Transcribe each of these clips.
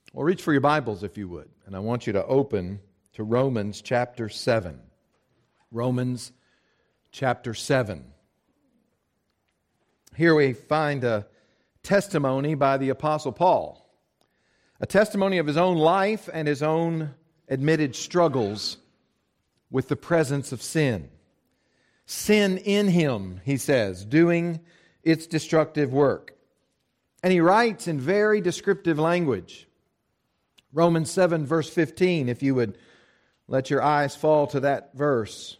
Well, reach for your Bibles if you would. And I want you to open to Romans chapter 7. Romans chapter 7. Here we find a testimony by the Apostle Paul. A testimony of his own life and his own admitted struggles with the presence of sin. Sin in him, he says, doing its destructive work. And he writes in very descriptive language. Romans 7 verse 15, if you would let your eyes fall to that verse.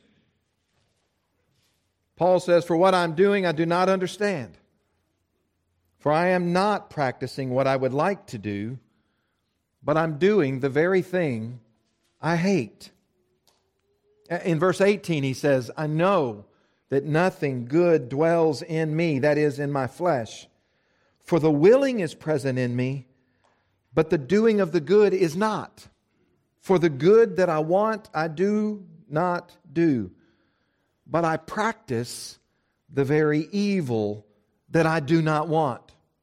Paul says, "For what I'm doing I do not understand. For I am not practicing what I would like to do, but I'm doing the very thing I hate." In verse 18 he says, "I know that nothing good dwells in me, that is, in my flesh. For the willing is present in me, but the doing of the good is not. For the good that I want, I do not do. But I practice the very evil that I do not want."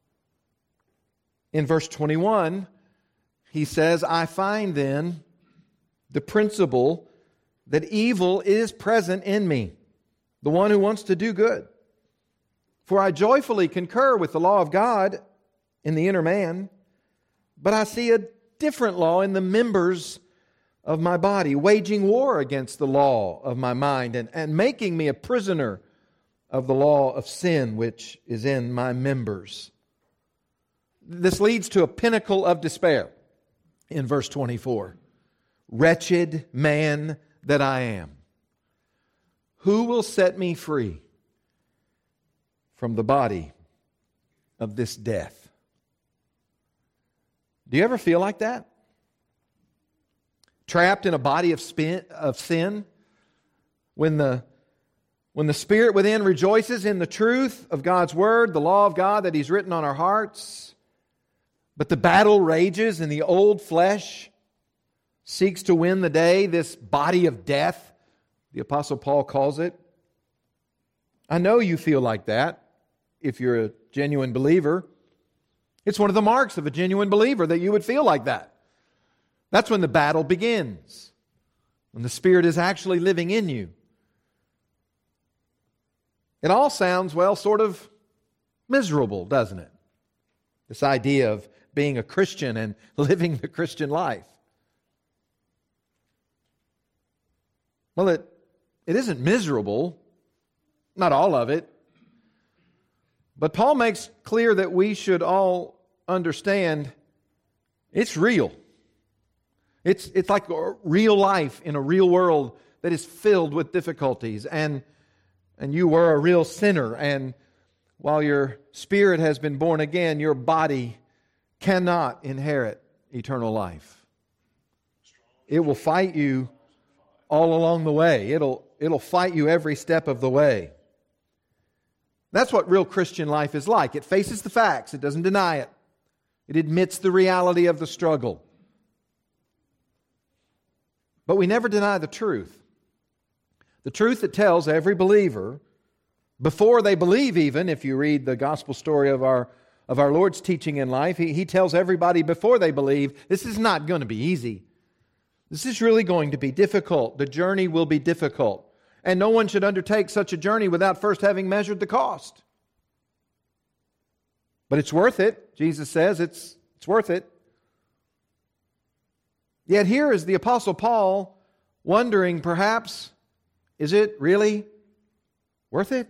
In verse 21, he says, "I find then the principle that evil is present in me, the one who wants to do good. For I joyfully concur with the law of God in the inner man, but I see a different law in the members of my body, waging war against the law of my mind and making me a prisoner of the law of sin which is in my members." This leads to a pinnacle of despair in verse 24. "Wretched man that I am, who will set me free from the body of this death?" Do you ever feel like that? Trapped in a body of sin? When the Spirit within rejoices in the truth of God's Word, the law of God that He's written on our hearts, but the battle rages and the old flesh seeks to win the day, this body of death, the Apostle Paul calls it. I know you feel like that if you're a genuine believer. It's one of the marks of a genuine believer that you would feel like that. That's when the battle begins, when the Spirit is actually living in you. It all sounds, well, sort of miserable, doesn't it? This idea of being a Christian and living the Christian life. Well, it isn't miserable, not all of it. But Paul makes clear that we should all understand it's real. It's like real life in a real world that is filled with difficulties. And you were a real sinner. And while your spirit has been born again, your body cannot inherit eternal life. It will fight you all along the way. It'll fight you every step of the way. That's what real Christian life is like. It faces the facts. It doesn't deny it. It admits the reality of the struggle. But we never deny the truth. The truth that tells every believer, before they believe even, if you read the gospel story of our Lord's teaching in life, He tells everybody before they believe, this is not going to be easy. This is really going to be difficult. The journey will be difficult. And no one should undertake such a journey without first having measured the cost. But it's worth it. Jesus says it's worth it. Yet here is the Apostle Paul wondering, perhaps, is it really worth it?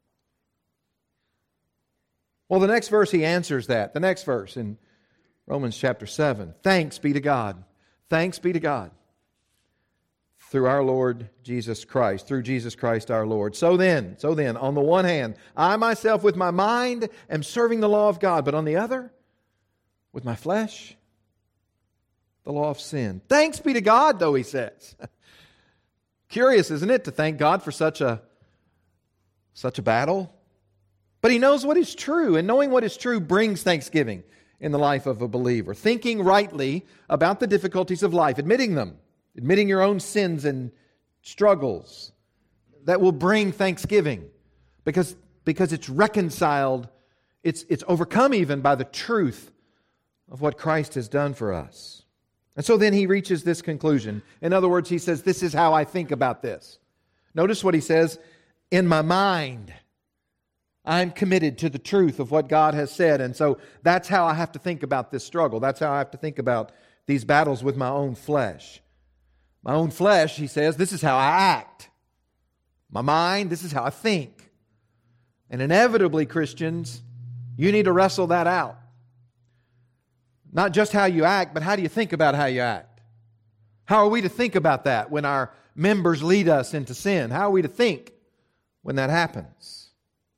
Well, the next verse he answers that. The next verse in Romans chapter 7. "Thanks be to God. Thanks be to God. Through our Lord Jesus Christ, through Jesus Christ our Lord. So then, on the one hand, I myself with my mind am serving the law of God, but on the other, with my flesh, the law of sin. Thanks be to God, though," he says. Curious, isn't it, to thank God for such a battle? But he knows what is true, and knowing what is true brings thanksgiving in the life of a believer. Thinking rightly about the difficulties of life, admitting them, admitting your own sins and struggles, that will bring thanksgiving because it's reconciled, it's overcome even by the truth of what Christ has done for us. And so then he reaches this conclusion. In other words, he says, this is how I think about this. Notice what he says, in my mind, I'm committed to the truth of what God has said. And so that's how I have to think about this struggle. That's how I have to think about these battles with my own flesh. My own flesh, he says, this is how I act. My mind, this is how I think. And inevitably, Christians, you need to wrestle that out. Not just how you act, but how do you think about how you act? How are we to think about that when our members lead us into sin? How are we to think when that happens?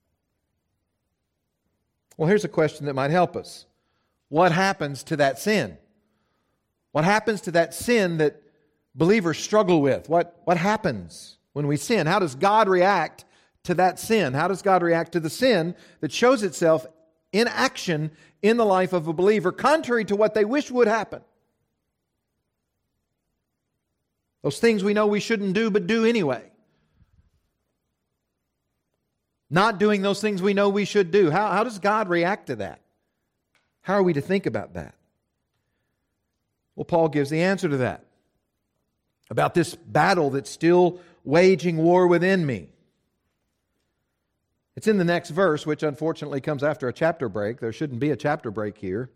Well, here's a question that might help us. What happens to that sin? What happens to that sin that believers struggle with? What happens when we sin? How does God react to that sin? How does God react to the sin that shows itself in action in the life of a believer, contrary to what they wish would happen? Those things we know we shouldn't do, but do anyway. Not doing those things we know we should do. How does God react to that? How are we to think about that? Well, Paul gives the answer to that. About this battle that's still waging war within me. It's in the next verse, which unfortunately comes after a chapter break. There shouldn't be a chapter break here.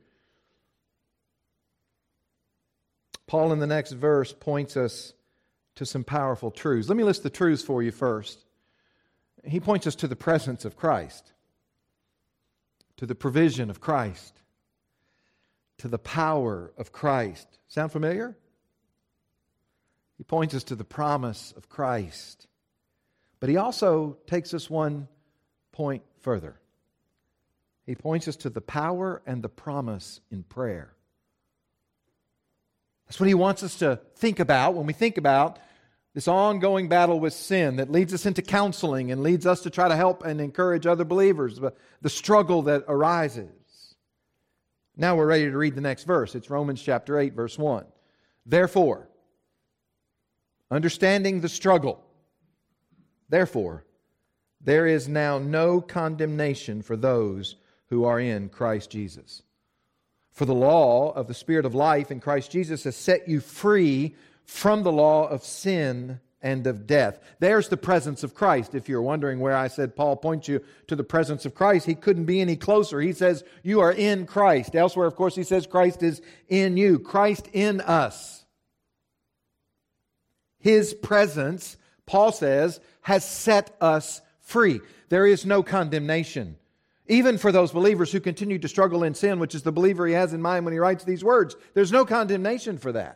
Paul in the next verse points us to some powerful truths. Let me list the truths for you first. He points us to the presence of Christ, to the provision of Christ, to the power of Christ. Sound familiar? He points us to the promise of Christ. But he also takes us one point further. He points us to the power and the promise in prayer. That's what he wants us to think about when we think about this ongoing battle with sin that leads us into counseling and leads us to try to help and encourage other believers, the struggle that arises. Now we're ready to read the next verse. It's Romans chapter 8, verse 1. Therefore, understanding the struggle, therefore, there is now no condemnation for those who are in Christ Jesus. For the law of the Spirit of life in Christ Jesus has set you free from the law of sin and of death. There's the presence of Christ. If you're wondering where I said Paul points you to the presence of Christ, he couldn't be any closer. He says you are in Christ. Elsewhere, of course, he says Christ is in you. Christ in us. His presence, Paul says, has set us free. There is no condemnation. Even for those believers who continue to struggle in sin, which is the believer he has in mind when he writes these words, there's no condemnation for that.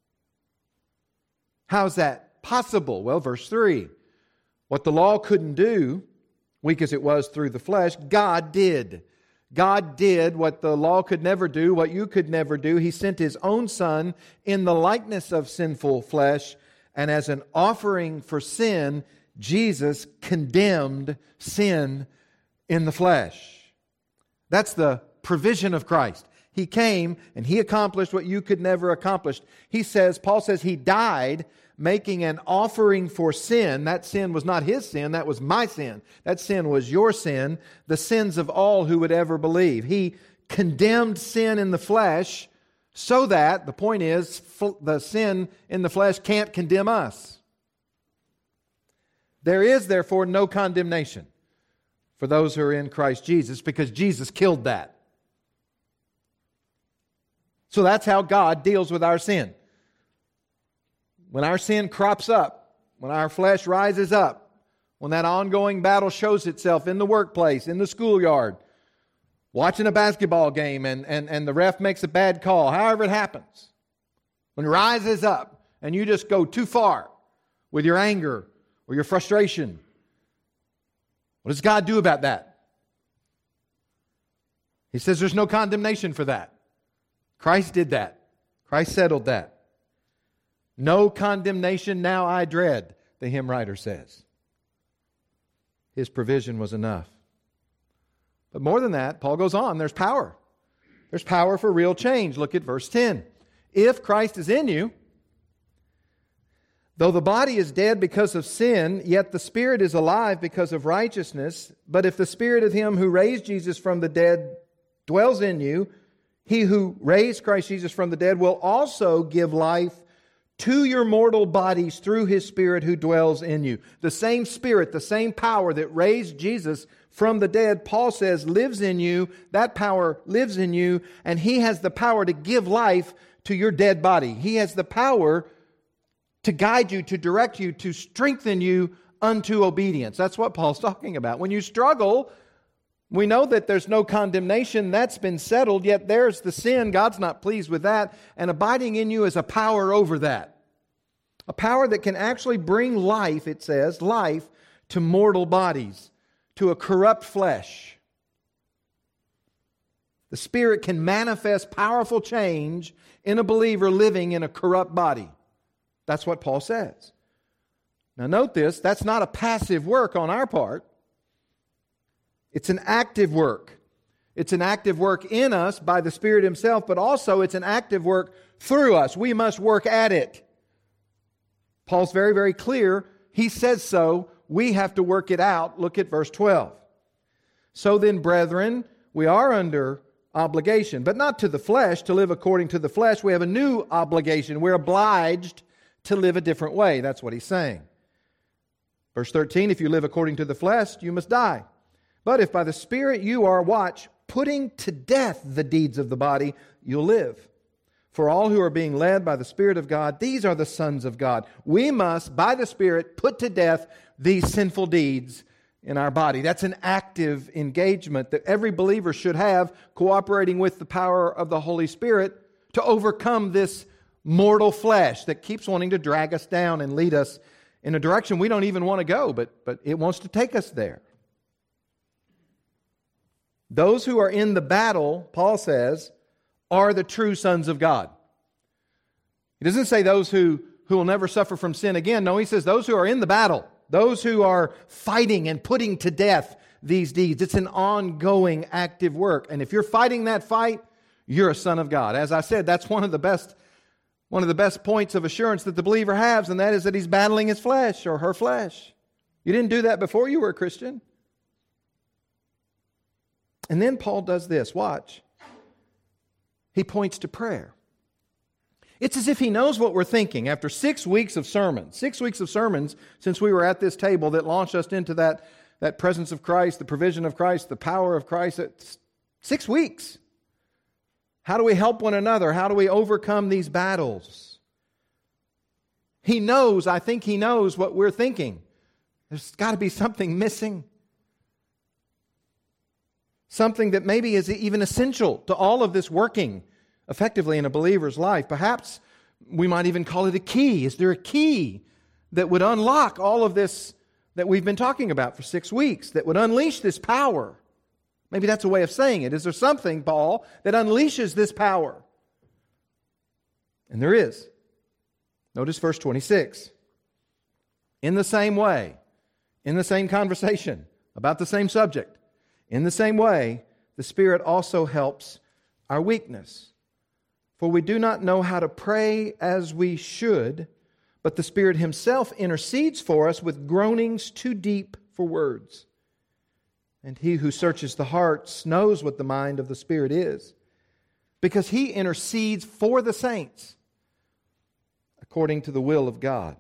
How's that possible? Well, verse 3. What the law couldn't do, weak as it was through the flesh, God did. God did what the law could never do, what you could never do. He sent His own Son in the likeness of sinful flesh, and as an offering for sin, Jesus condemned sin in the flesh. That's the provision of Christ. He came and He accomplished what you could never accomplish. Paul says He died making an offering for sin. That sin was not His sin, that was my sin. That sin was your sin, the sins of all who would ever believe. He condemned sin in the flesh so that, the point is, the sin in the flesh can't condemn us. There is therefore no condemnation for those who are in Christ Jesus because Jesus killed that. So that's how God deals with our sin. When our sin crops up, when our flesh rises up, when that ongoing battle shows itself in the workplace, in the schoolyard, watching a basketball game and the ref makes a bad call, however it happens, when it rises up and you just go too far with your anger or your frustration, what does God do about that? He says there's no condemnation for that. Christ did that. Christ settled that. No condemnation now I dread, the hymn writer says. His provision was enough. But more than that, Paul goes on, there's power. There's power for real change. Look at verse 10. If Christ is in you, though the body is dead because of sin, yet the spirit is alive because of righteousness. But if the spirit of Him who raised Jesus from the dead dwells in you, He who raised Christ Jesus from the dead will also give life to your mortal bodies through His Spirit who dwells in you. The same Spirit, the same power that raised Jesus from the dead, Paul says, lives in you. That power lives in you, and He has the power to give life to your dead body. He has the power to guide you, to direct you, to strengthen you unto obedience. That's what Paul's talking about. When you struggle, we know that there's no condemnation. That's been settled, yet there's the sin. God's not pleased with that. And abiding in you is a power over that. A power that can actually bring life, it says, life to mortal bodies, to a corrupt flesh. The Spirit can manifest powerful change in a believer living in a corrupt body. That's what Paul says. Now note this, that's not a passive work on our part. It's an active work. It's an active work in us by the Spirit Himself, but also it's an active work through us. We must work at it. Paul's very, very clear. He says so. We have to work it out. Look at verse 12. So then, brethren, we are under obligation, but not to the flesh, to live according to the flesh. We have a new obligation. We're obliged to live a different way. That's what he's saying. Verse 13, if you live according to the flesh, you must die. But if by the Spirit you are, watch, putting to death the deeds of the body, you'll live. For all who are being led by the Spirit of God, these are the sons of God. We must, by the Spirit, put to death these sinful deeds in our body. That's an active engagement that every believer should have, cooperating with the power of the Holy Spirit to overcome this mortal flesh that keeps wanting to drag us down and lead us in a direction we don't even want to go, but it wants to take us there. Those who are in the battle, Paul says, are the true sons of God. He doesn't say those who will never suffer from sin again. No, he says those who are in the battle, those who are fighting and putting to death these deeds. It's an ongoing, active work. And if you're fighting that fight, you're a son of God. As I said, that's one of the best points of assurance that the believer has, and that is that he's battling his flesh or her flesh. You didn't do that before you were a Christian. And then Paul does this. Watch. He points to prayer. It's as if he knows what we're thinking. After 6 weeks of sermons, 6 weeks of sermons since we were at this table that launched us into that presence of Christ, the provision of Christ, the power of Christ. 6 weeks. How do we help one another? How do we overcome these battles? He knows, I think he knows what we're thinking. There's got to be something missing. Something that maybe is even essential to all of this working effectively in a believer's life. Perhaps we might even call it a key. Is there a key that would unlock all of this that we've been talking about for 6 weeks, that would unleash this power? Maybe that's a way of saying it. Is there something, Paul, that unleashes this power? And there is. Notice verse 26. In the same way, in the same conversation, about the same subject, in the same way, the Spirit also helps our weakness. For we do not know how to pray as we should, but the Spirit Himself intercedes for us with groanings too deep for words. And He who searches the hearts knows what the mind of the Spirit is, because He intercedes for the saints according to the will of God.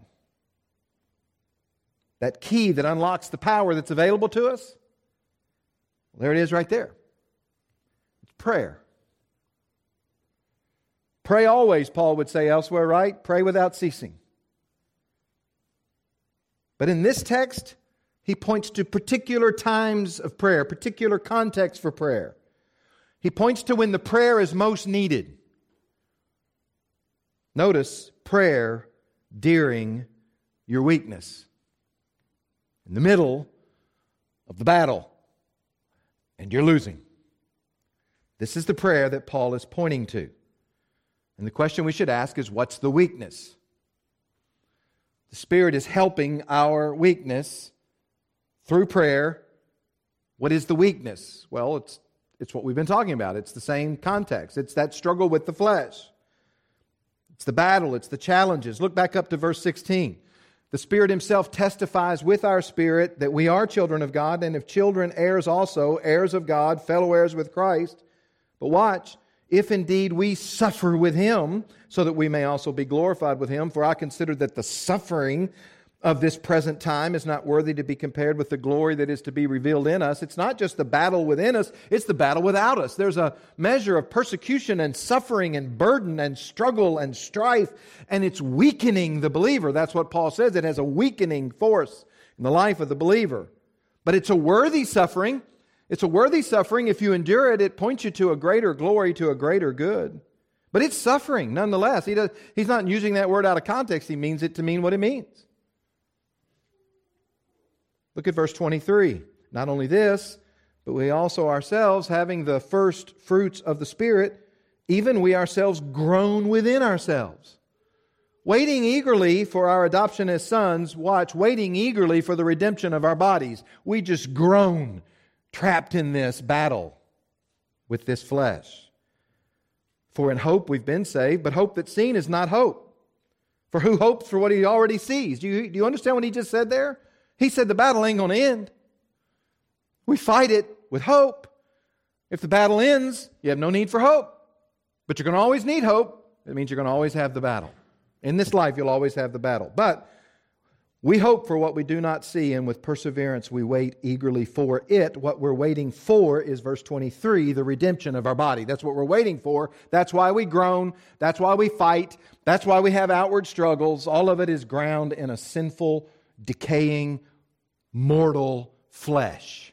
That key that unlocks the power that's available to us, well, there it is right there. It's prayer. Pray always, Paul would say elsewhere, right? Pray without ceasing. But in this text, he points to particular times of prayer, particular context for prayer. He points to when the prayer is most needed. Notice prayer during your weakness. In the middle of the battle, and you're losing. This is the prayer that Paul is pointing to. And the question we should ask is, what's the weakness? The Spirit is helping our weakness through prayer. What is the weakness? Well, it's what we've been talking about. It's the same context. It's that struggle with the flesh. It's the battle. It's the challenges. Look back up to verse 16. The Spirit Himself testifies with our spirit that we are children of God, and if children, heirs also, heirs of God, fellow heirs with Christ. But watch, if indeed we suffer with Him, so that we may also be glorified with Him. For I consider that the suffering of this present time is not worthy to be compared with the glory that is to be revealed in us. It's not just the battle within us, it's the battle without us. There's a measure of persecution and suffering and burden and struggle and strife, and it's weakening the believer. That's what Paul says. It has a weakening force in the life of the believer. But it's a worthy suffering. It's a worthy suffering. If you endure it, it points you to a greater glory, to a greater good. But it's suffering nonetheless. He's not using that word out of context. He means it to mean what it means. Look at verse 23. Not only this, but we also ourselves, having the first fruits of the Spirit, even we ourselves groan within ourselves, waiting eagerly for our adoption as sons. Watch, waiting eagerly for the redemption of our bodies. We just groan, trapped in this battle with this flesh. For in hope we've been saved, but hope that's seen is not hope. For who hopes for what he already sees? Do you understand what he just said there? He said the battle ain't going to end. We fight it with hope. If the battle ends, you have no need for hope. But you're going to always need hope. It means you're going to always have the battle. In this life, you'll always have the battle. But we hope for what we do not see, and with perseverance we wait eagerly for it. What we're waiting for is verse 23, the redemption of our body. That's what we're waiting for. That's why we groan. That's why we fight. That's why we have outward struggles. All of it is ground in a sinful, decaying, mortal flesh.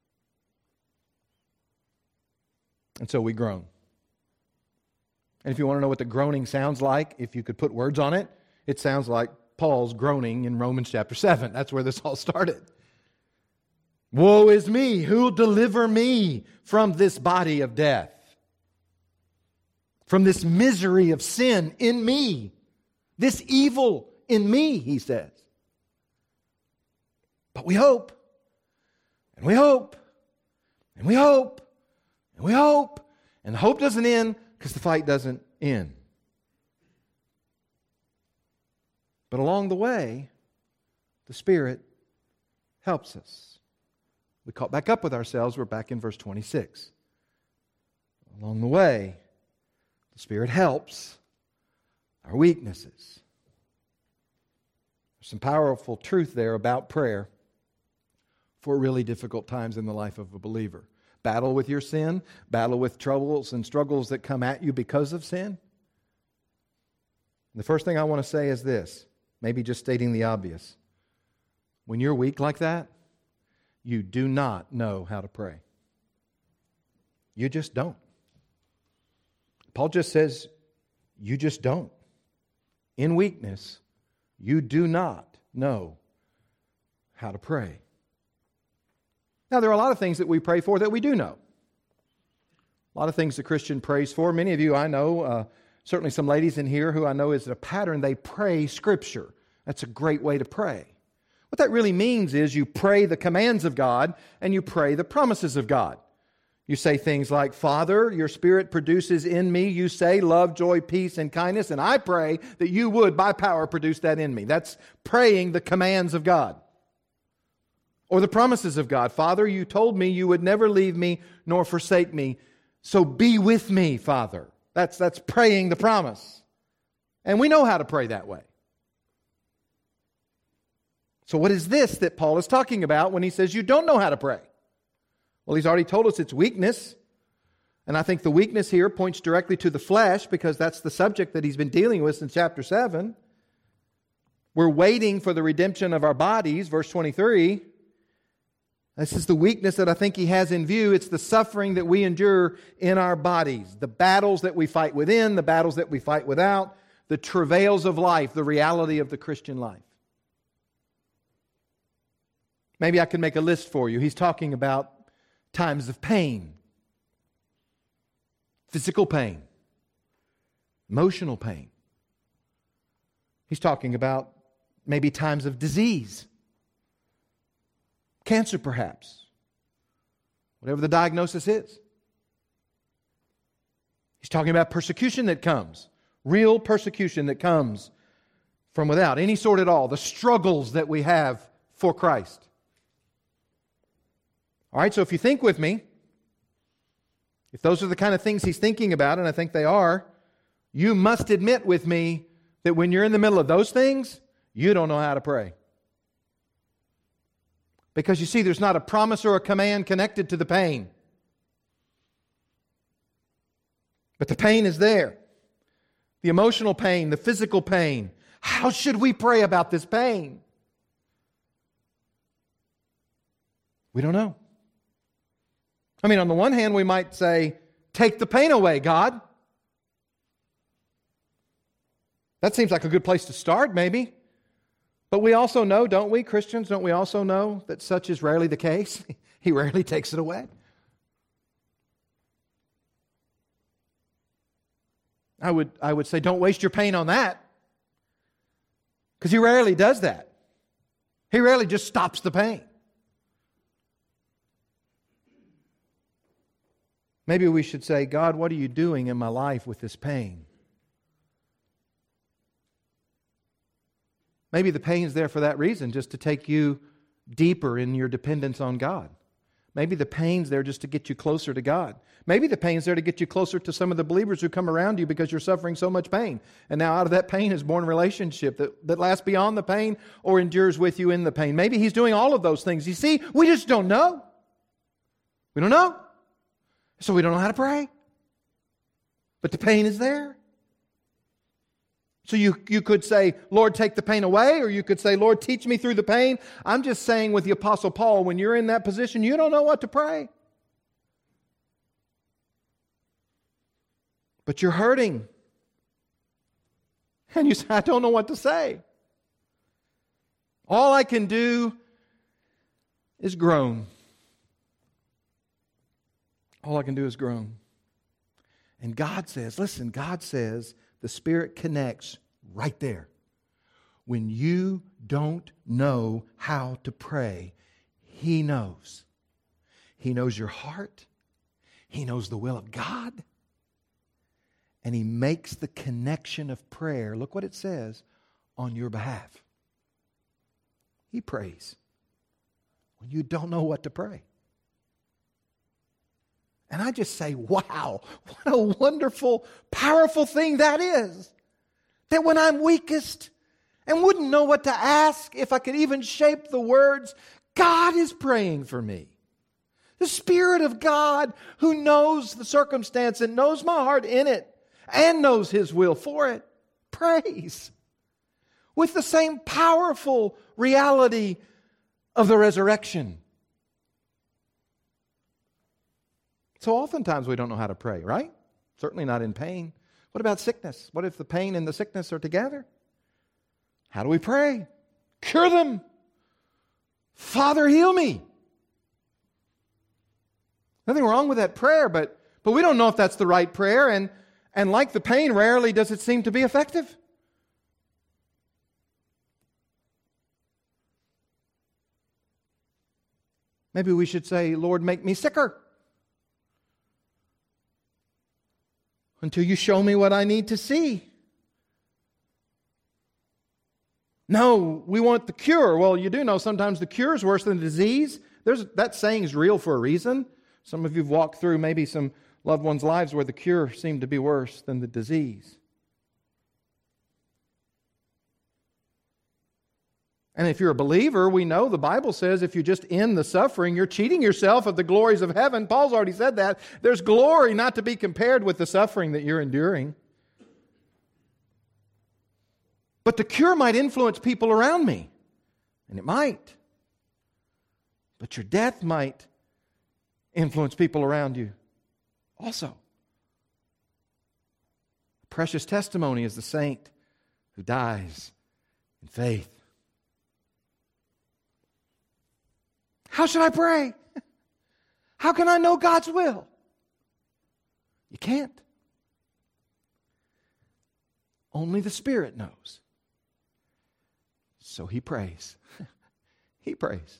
And so we groan. And if you want to know what the groaning sounds like, if you could put words on it, it sounds like Paul's groaning in Romans chapter 7. That's where this all started. Woe is me! Who'll deliver me from this body of death? From this misery of sin in me. This evil in me, he says. But we hope, and we hope, and we hope, and we hope, and the hope doesn't end because the fight doesn't end. But along the way, the Spirit helps us. We caught back up with ourselves. We're back in verse 26. Along the way, the Spirit helps our weaknesses. There's some powerful truth there about prayer for really difficult times in the life of a believer. Battle with your sin, battle with troubles and struggles that come at you because of sin. The first thing I want to say is this, maybe just stating the obvious. When you're weak like that, you do not know how to pray. You just don't. Paul just says, you just don't. In weakness, you do not know how to pray. Now, there are a lot of things that we pray for that we do know. A lot of things the Christian prays for. Many of you I know, certainly some ladies in here who I know is a pattern, they pray Scripture. That's a great way to pray. What that really means is you pray the commands of God and you pray the promises of God. You say things like, Father, your Spirit produces in me, you say, love, joy, peace, and kindness, and I pray that you would, by power, produce that in me. That's praying the commands of God. Or the promises of God. Father, you told me you would never leave me nor forsake me, so be with me, Father. That's praying the promise. And we know how to pray that way. So what is this that Paul is talking about when he says you don't know how to pray? Well, he's already told us it's weakness. And I think the weakness here points directly to the flesh because that's the subject that he's been dealing with since chapter 7. We're waiting for the redemption of our bodies, verse 23. This is the weakness that I think he has in view. It's the suffering that we endure in our bodies. The battles that we fight within, the battles that we fight without, the travails of life, the reality of the Christian life. Maybe I can make a list for you. He's talking about times of pain, physical pain, emotional pain. He's talking about maybe times of disease. Cancer, perhaps. Whatever the diagnosis is. He's talking about persecution that comes. Real persecution that comes from without. Any sort at all. The struggles that we have for Christ. All right, so if you think with me, If those are the kind of things he's thinking about, and I think they are, you must admit with me that when you're in the middle of those things, you don't know how to pray. Because you see, there's not a promise or a command connected to the pain. But the pain is there. The emotional pain, the physical pain. How should we pray about this pain? We don't know. I mean, on the one hand, we might say, take the pain away, God. That seems like a good place to start, maybe. But we also know, don't we, Christians, don't we also know that such is rarely the case? He rarely takes it away. I would say, don't waste your pain on that. Because He rarely does that. He rarely just stops the pain. Maybe we should say, God, what are you doing in my life with this pain? Maybe the pain's there for that reason, just to take you deeper in your dependence on God. Maybe the pain's there just to get you closer to God. Maybe the pain's there to get you closer to some of the believers who come around you because you're suffering so much pain. And now out of that pain is born a relationship that lasts beyond the pain or endures with you in the pain. Maybe He's doing all of those things. You see, we just don't know. We don't know. So we don't know how to pray. But the pain is there. So you could say, Lord, take the pain away, or you could say, Lord, teach me through the pain. I'm just saying with the Apostle Paul, when you're in that position, you don't know what to pray. But you're hurting. And you say, I don't know what to say. All I can do is groan. All I can do is groan. And God says, listen, God says, the Spirit connects right there. When you don't know how to pray, He knows. He knows your heart. He knows the will of God. And He makes the connection of prayer, look what it says, on your behalf. He prays when you don't know what to pray. And I just say, wow, what a wonderful, powerful thing that is. That when I'm weakest and wouldn't know what to ask, if I could even shape the words, God is praying for me. The Spirit of God who knows the circumstance and knows my heart in it and knows His will for it, prays with the same powerful reality of the resurrection. So oftentimes we don't know how to pray, right? Certainly not in pain. What about sickness? What if the pain and the sickness are together? How do we pray? Cure them. Father, heal me. Nothing wrong with that prayer, but we don't know if that's the right prayer, and like the pain, rarely does it seem to be effective. Maybe we should say, Lord, make me sicker. Until you show me what I need to see. No, we want the cure. Well, you do know sometimes the cure is worse than the disease. That saying is real for a reason. Some of you have walked through maybe some loved ones' lives where the cure seemed to be worse than the disease. And if you're a believer, we know the Bible says if you just end the suffering, you're cheating yourself of the glories of heaven. Paul's already said that. There's glory not to be compared with the suffering that you're enduring. But the cure might influence people around me. And it might. But your death might influence people around you also. A precious testimony is the saint who dies in faith. How should I pray? How can I know God's will? You can't. Only the Spirit knows. So He prays. He prays.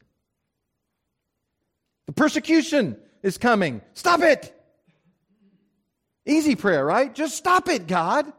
The persecution is coming. Stop it! Easy prayer, right? Just stop it, God.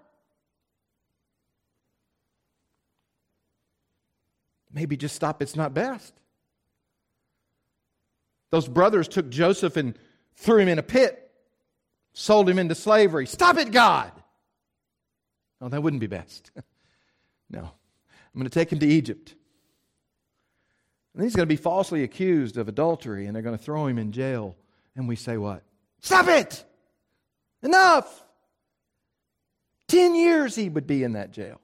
Maybe just stop it's not best. Those brothers took Joseph and threw him in a pit. sold him into slavery. Stop it, God! No, that wouldn't be best. No. I'm going to take him to Egypt. And he's going to be falsely accused of adultery, and they're going to throw him in jail. And we say what? Stop it! Enough! 10 years he would be in that jail.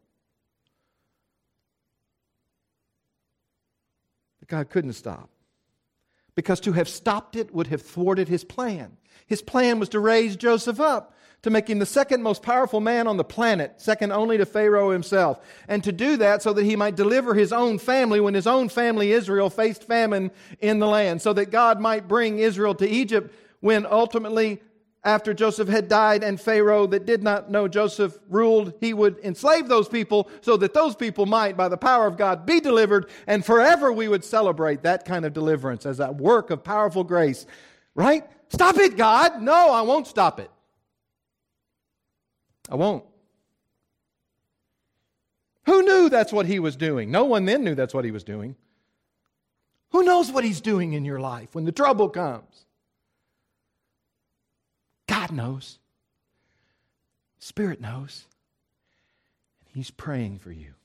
But God couldn't stop. Because to have stopped it would have thwarted His plan. His plan was to raise Joseph up, to make him the second most powerful man on the planet, second only to Pharaoh himself. And to do that so that he might deliver his own family when his own family, Israel, faced famine in the land. So that God might bring Israel to Egypt when ultimately, after Joseph had died and Pharaoh that did not know Joseph ruled, he would enslave those people so that those people might, by the power of God, be delivered, and forever we would celebrate that kind of deliverance as a work of powerful grace. Right? Stop it, God! No, I won't stop it. I won't. Who knew that's what He was doing? No one then knew that's what He was doing. Who knows what He's doing in your life when the trouble comes? God knows. Spirit knows. And He's praying for you.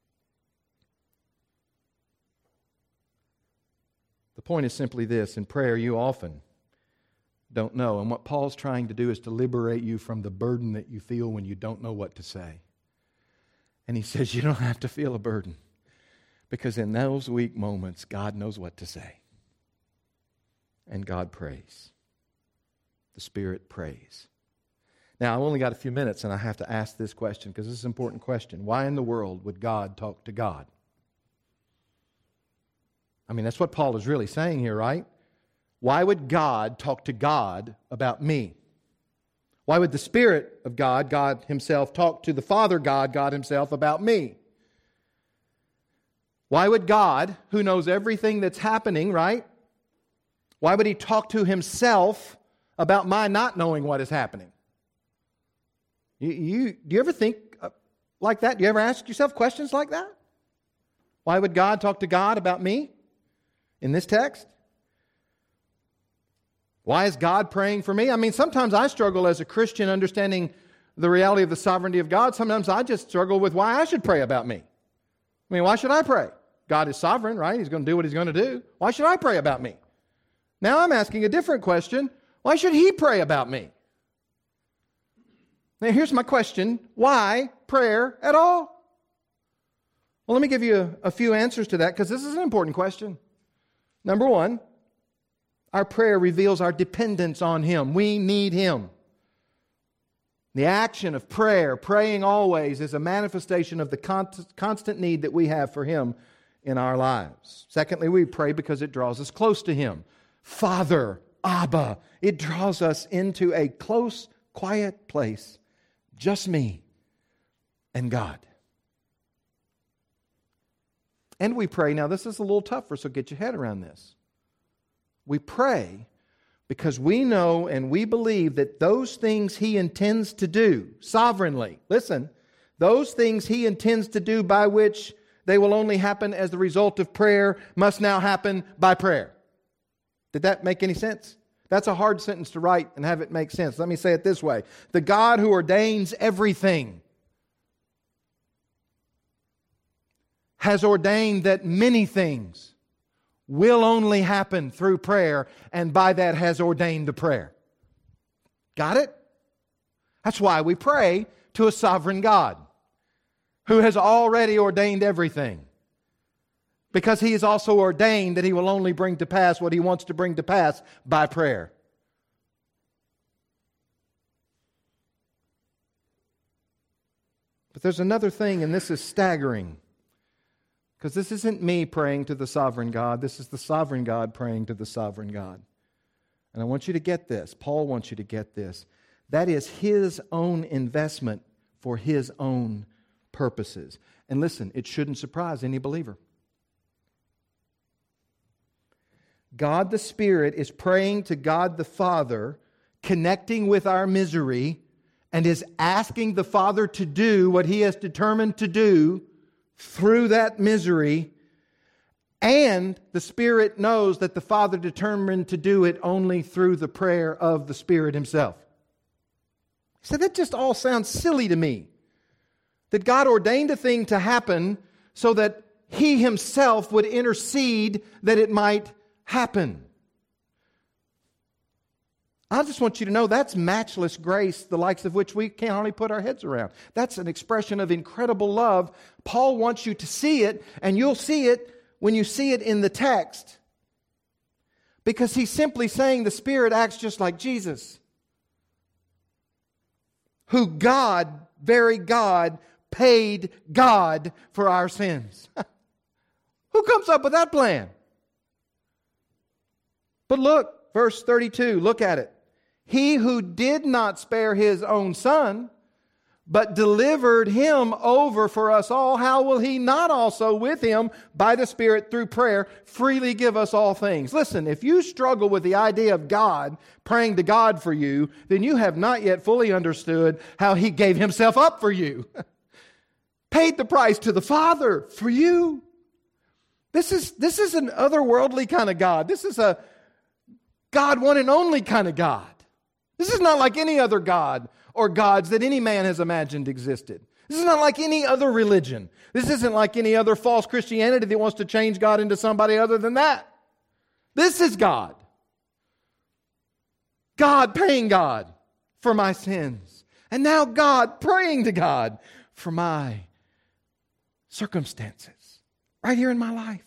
The point is simply this. In prayer, you often don't know. And what Paul's trying to do is to liberate you from the burden that you feel when you don't know what to say. And he says you don't have to feel a burden. Because in those weak moments, God knows what to say. And God prays. The Spirit prays. Now, I've only got a few minutes and I have to ask this question because this is an important question. Why in the world would God talk to God? I mean, that's what Paul is really saying here, right? Why would God talk to God about me? Why would the Spirit of God, God Himself, talk to the Father God, God Himself, about me? Why would God, who knows everything that's happening, right? Why would He talk to Himself about my not knowing what is happening? Do you ever think like that? Do you ever ask yourself questions like that? Why would God talk to God about me in this text? Why is God praying for me? I mean, sometimes I struggle as a Christian understanding the reality of the sovereignty of God. Sometimes I just struggle with why I should pray about me. I mean, why should I pray? God is sovereign, right? He's going to do what He's going to do. Why should I pray about me? Now I'm asking a different question. Why should He pray about me? Now here's my question. Why prayer at all? Well, let me give you a few answers to that because this is an important question. Number one, our prayer reveals our dependence on Him. We need Him. The action of prayer, praying always, is a manifestation of the constant need that we have for Him in our lives. Secondly, we pray because it draws us close to Him. Father, Abba. It draws us into a close, quiet place. Just me and God. And we pray, now this is a little tougher, so get your head around this. We pray because we know and we believe that those things He intends to do sovereignly, listen, those things He intends to do by which they will only happen as the result of prayer must now happen by prayer. Did that make any sense? That's a hard sentence to write and have it make sense. Let me say it this way. The God who ordains everything has ordained that many things will only happen through prayer, and by that has ordained the prayer. Got it? That's why we pray to a sovereign God who has already ordained everything. Because He has also ordained that He will only bring to pass what He wants to bring to pass by prayer. But there's another thing, and this is staggering. Because this isn't me praying to the sovereign God. This is the sovereign God praying to the sovereign God. And I want you to get this. Paul wants you to get this. That is His own investment for His own purposes. And listen, it shouldn't surprise any believer. God the Spirit is praying to God the Father, connecting with our misery, and is asking the Father to do what He has determined to do through that misery, and the Spirit knows that the Father determined to do it only through the prayer of the Spirit Himself. He said, that just all sounds silly to me. That God ordained a thing to happen so that He Himself would intercede that it might happen. I just want you to know that's matchless grace, the likes of which we can't hardly put our heads around. That's an expression of incredible love. Paul wants you to see it, and you'll see it when you see it in the text. Because he's simply saying the Spirit acts just like Jesus, who God, very God, paid God for our sins. Who comes up with that plan? But look, verse 32, look at it. He who did not spare His own Son, but delivered Him over for us all, how will He not also with Him, by the Spirit through prayer, freely give us all things? Listen, if you struggle with the idea of God praying to God for you, then you have not yet fully understood how He gave Himself up for you. Paid the price to the Father for you. This is an otherworldly kind of God. This is a God one and only kind of God. This is not like any other God or gods that any man has imagined existed. This is not like any other religion. This isn't like any other false Christianity that wants to change God into somebody other than that. This is God. God paying God for my sins. And now God praying to God for my circumstances right here in my life.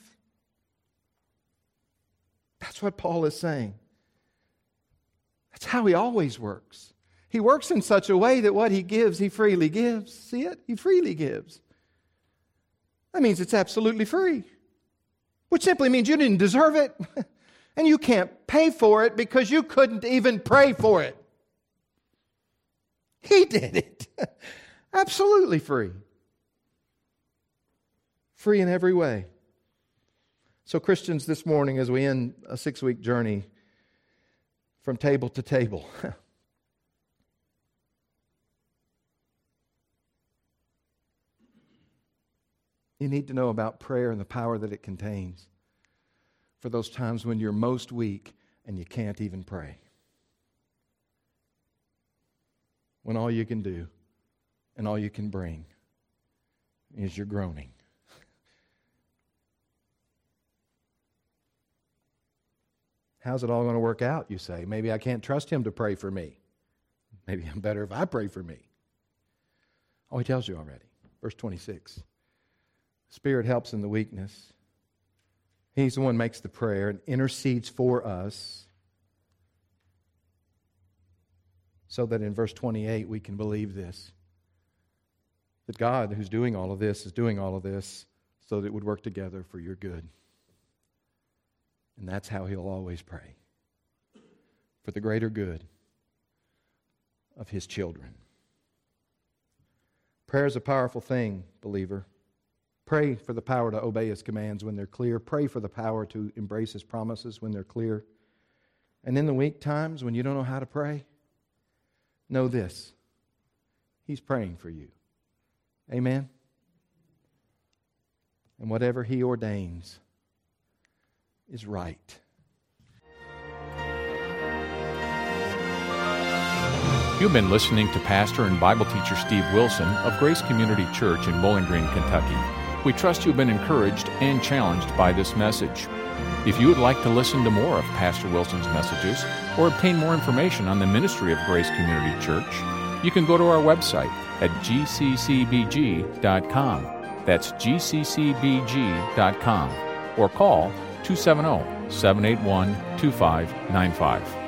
That's what Paul is saying. That's how He always works. He works in such a way that what He gives, He freely gives. See it? He freely gives. That means it's absolutely free. Which simply means you didn't deserve it. And you can't pay for it because you couldn't even pray for it. He did it. Absolutely free. Free in every way. So Christians, this morning as we end a 6-week journey from table to table, you need to know about prayer and the power that it contains for those times when you're most weak and you can't even pray. When all you can do and all you can bring is your groaning. How's it all going to work out, you say? Maybe I can't trust Him to pray for me. Maybe I'm better if I pray for me. Oh, He tells you already. Verse 26. Spirit helps in the weakness. He's the one who makes the prayer and intercedes for us so that in verse 28 we can believe this. That God, who's doing all of this, is doing all of this so that it would work together for your good. And that's how He'll always pray. For the greater good of His children. Prayer is a powerful thing, believer. Pray for the power to obey His commands when they're clear. Pray for the power to embrace His promises when they're clear. And in the weak times when you don't know how to pray, know this. He's praying for you. Amen? And whatever He ordains is right. You've been listening to Pastor and Bible teacher Steve Wilson of Grace Community Church in Bowling Green, Kentucky. We trust you've been encouraged and challenged by this message. If you would like to listen to more of Pastor Wilson's messages or obtain more information on the ministry of Grace Community Church, you can go to our website at gccbg.com. That's gccbg.com. Or call 270-781-2595.